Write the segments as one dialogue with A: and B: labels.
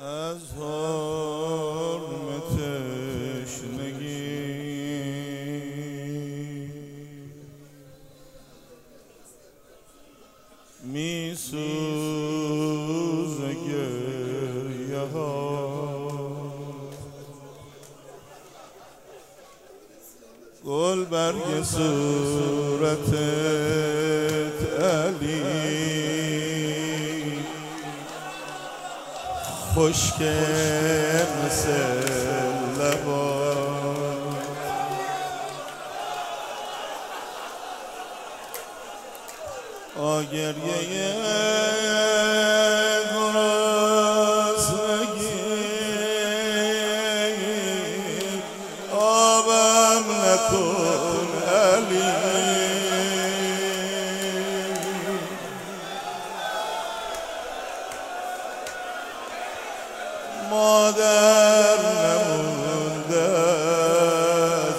A: از حرم تشنگی می سوزه گریه ها، گل برگ صورتت علی خشک مثل لبان، آگریه گرسنگی آبم نکن علی، مادر نمونده از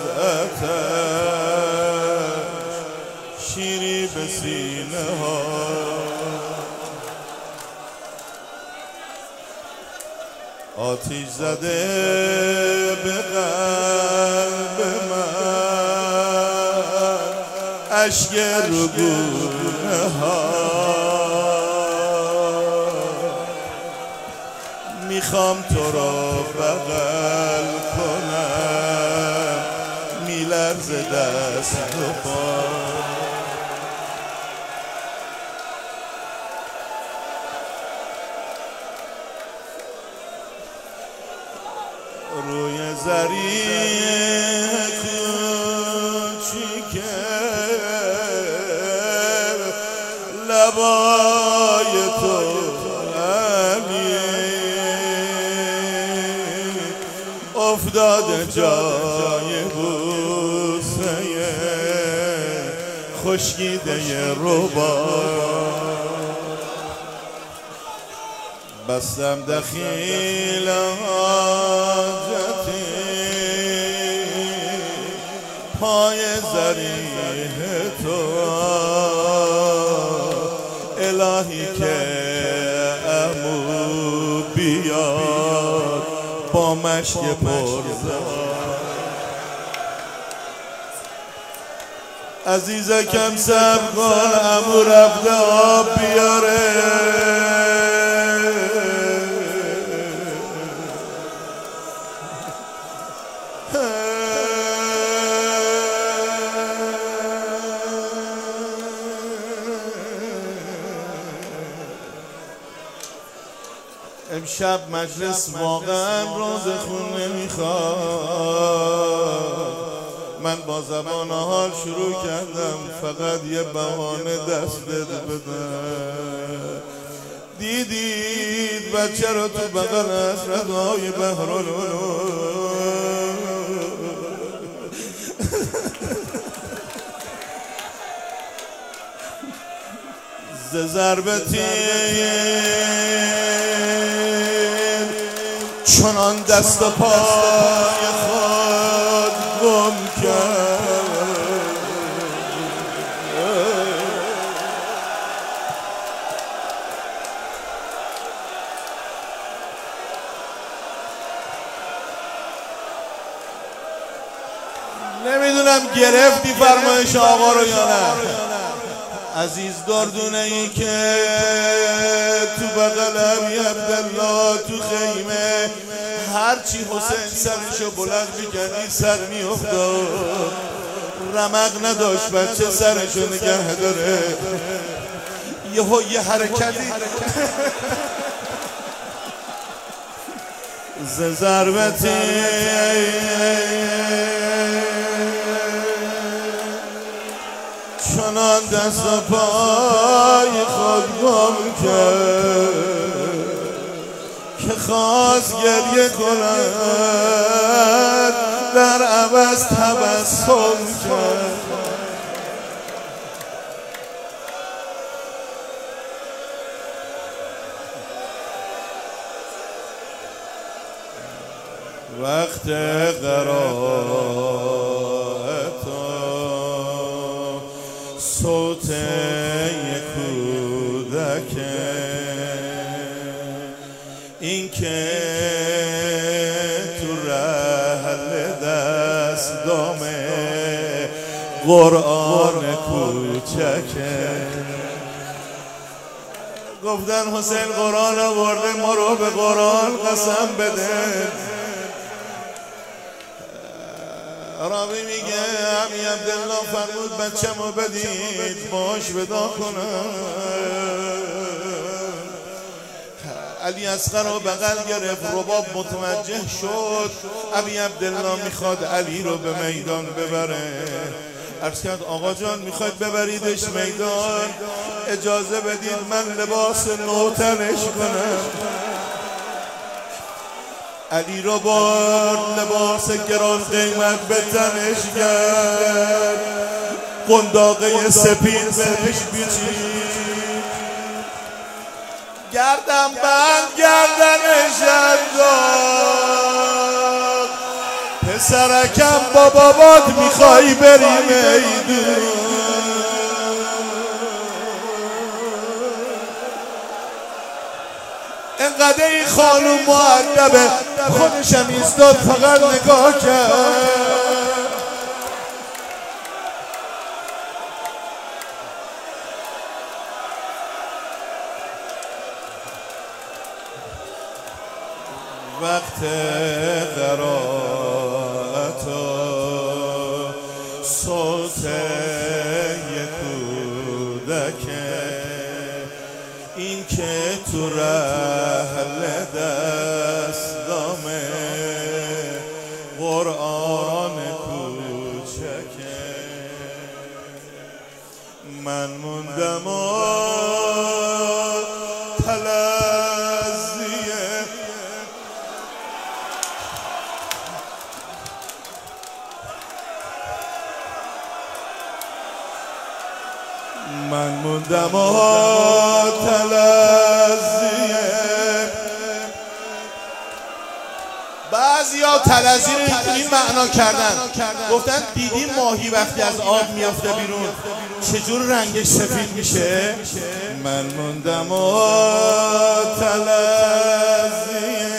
A: آتش، شیری به سینه ها، آتش زده به قلب من، اشک رو گونه ها، میخوام تو را بغل کنم، میلرزه دست و پا، روی زریع کوچیکه لبای تو افتاده جای بوسه خشکیده ربا، بستم دخیل حاجتی پای ضریح تو، الهی که عمو بیاد با مشک پرزبان، عزیزکم صبر کن عمو رفته آب بیاره، امشب مجلس واقعا روز خون نمیخواد، من با زبان حال شروع کردم فقط یه بهانه دستت بدم، دیدید بچه رو تو بغل حسرت‌های بحرالعلوم ز ضرب تیر چنان دست و پای خود گم کرد، نمیدونم گرفتی فرمایش آقا رو یا نه. عزیز دردونه ای که تو بغل علی عبدالله تو خیمه هرچی حسین سرشو بلند میکردی سر میافتاد، رمق نداشت بچه سرشو نگه داره، یه حرکتی ز ضربتی چنان دست و پای خود گم کرد که خواست گریه کند در عوض تبسم کرد، وقت قرائت صوت یک کودک این که تو رحل دست دامه قرآن کوچکه. گفتن حسین قرآن آورده، ما رو به قرآن قسم بده. راوی میگه عمی عبدالله فرمود بچه‌مو بدید باش ودا کنم. علی اصغر رو بغل گرفت، رباب متوجه شد عمی عبدالله میخواد علی رو به میدان ببره. عرض کرد آقا جان میخواید ببریدش میدان، اجازه بدید من لباس نو تنش کنم. علی رو با لباس گران قیمت به تنش کرد، قنداقه سپید بهش بیچید، گردن بند گردنش انداخت. پسرکم با بابات میخوایی بری میدون. انقدر این خانوم مؤدبه، خودشم ایستاد فقط نگاه کرد. وقت قرائت و صوت یک کودکه، این که تو رحل دست دامه قرآن کوچکه. من موندم و تلزیه، من موندم و تلزیه. بعضیا تلزی رو این معنا کردن، گفتن دیدی ماهی وقتی از آب میافته بیرون چجور رنگش سفید میشه؟ من موندم و تلزیه،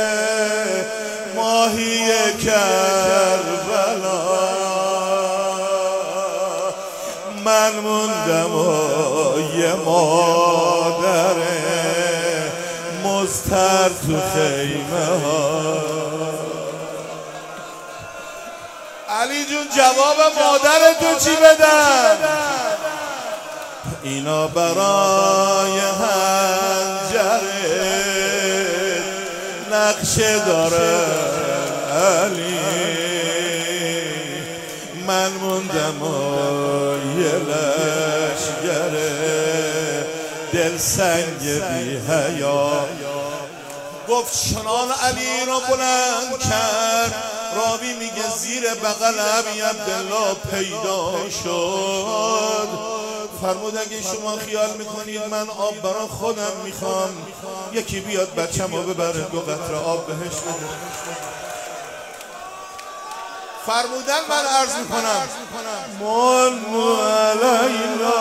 A: ماهی کربلا. من موندم و یه مادر مضطر تو خیمه ها. علی جون جواب مادر تو چی بدم؟ اینا برای هنجره نقشه داره علی. من موندم و یه لشگره دل سنگ بی حیا. گفت چنان علی را بلند کرد، راوی میگه زیر بغل عمی عبدالله پیدا شد. فرمود اگه شما خیال میکنید من آب برا خودم میخوام، یکی بیاد بچم رو ببره 2 قطره آب بهش بده. فرمودن من عرض میکنم من علینا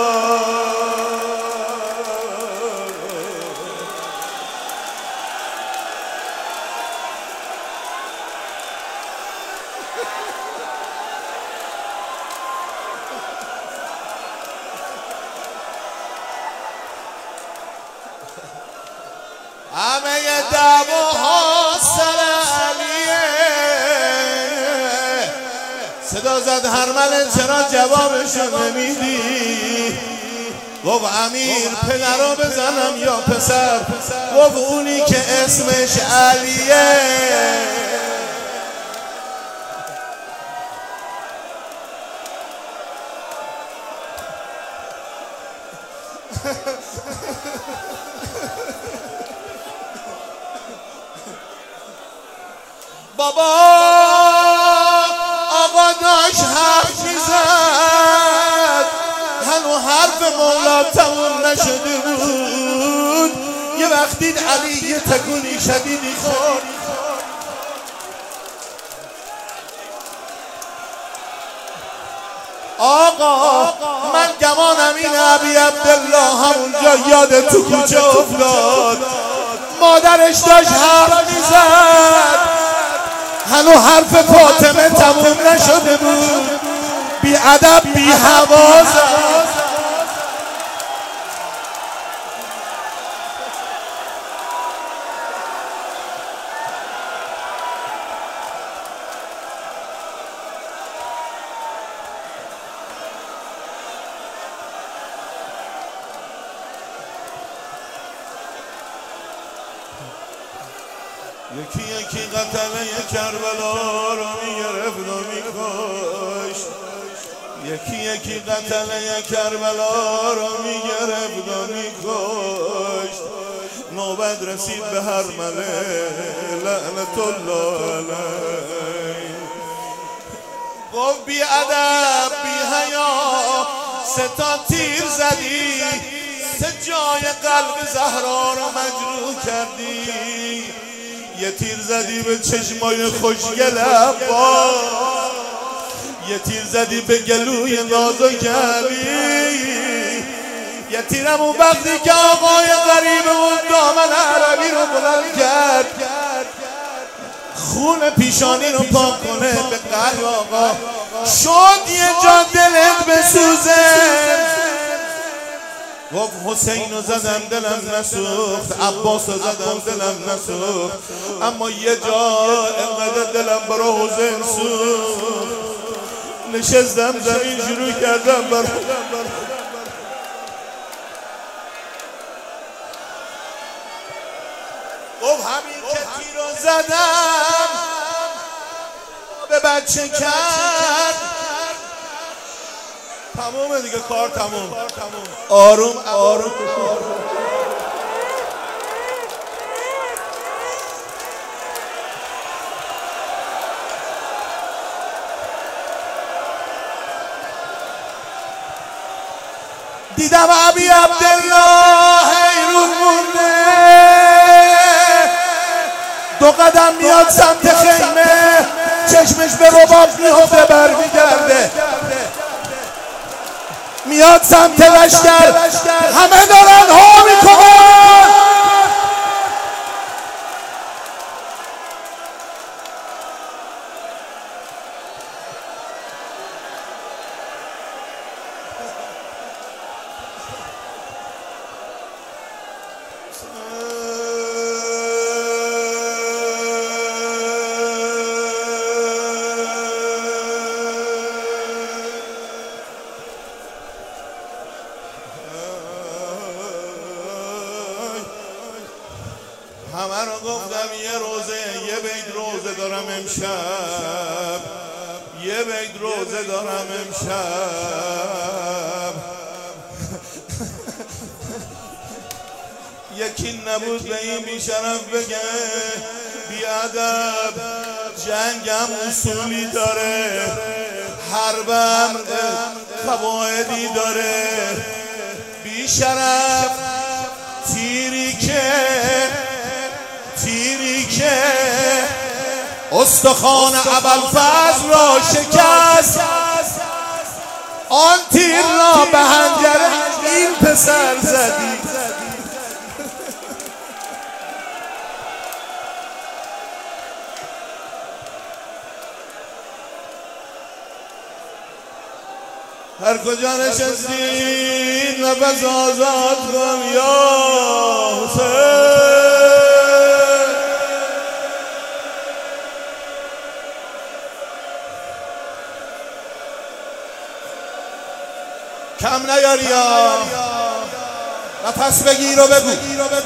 A: همه دعواها سر علیه. صدا زد هرمله چرا جوابشو نمیدی؟ گفت امیر پدرو بزنم یا پسر؟ گفت اونی که اسمش علیه. بابا آقا داشت حرف میزد، هنو حرف مولا تموم نشده بود. یه وقتی علی یه تکونی شدیدی خورد. آقا من گمانم این ابی عبدالله همونجا یاد تو کوچه افتاد. مادرش داشت حرف میزد، هنو حرف فاطمه تموم نشده بود، بی ادب بی حواسه. یکی یکی قتله کربلا رو میگرفت و میکشت، یکی یکی قتله کربلا رو میگرفت و میکشت. نوبت رسید به هرمله لعنت الله علیه. گفت بی ادب بی حیا، سه تا تیر زدی، سه جای قلب زهرا رو مجروح کردی. یه تیر زدی به چشمای خوشگل عباس، یه تیر زدی به گلوی نازک علی، یه تیرم اون وقتی که آقای غریب اون دامن عربی رو بلند کرد، خون پیشانی رو پاک کنه به قلب آقا. شد یه جا دلت بسوزه، گفت حسین رو زدم دلم نسوخت، عباس رو زدم دلم نسوخت، اما یه جا انقدر دلم برای حسین سوخت، نشستم زمین شروع کردم برای گفت همین که تیر رو زدم به بچه کرد، تمومه دیگه، کار تموم. آروم آروم دیدم ابی عبدالله حیرون مونده، دو قدم میاد سمت خیمه، چشمش به رباب میفته برمیگرده، میاد سمت لشکر، همه دارن ها میکنن. همه رو گفتم یه روزه، یه بیت روزه دارم امشب، یه بیت روزه دارم امشب. یکی نبود به این بیشرف بگه بی ادب، جنگم اصولی داره، حربم قواعدی داره. بیشرف تیری که استخوان ابوالفضل را شکست، آن تیر را به حنجره این پسر زدی. هر کجا نشستی نفس آزاد کن یا حسین. کم نیاری یا نفس بگیر و بگو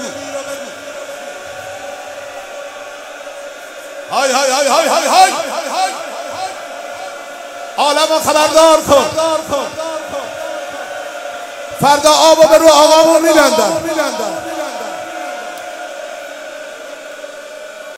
A: های های های های های های عالمو خبردار کن، فردا آبو به رو آقامون میبندن.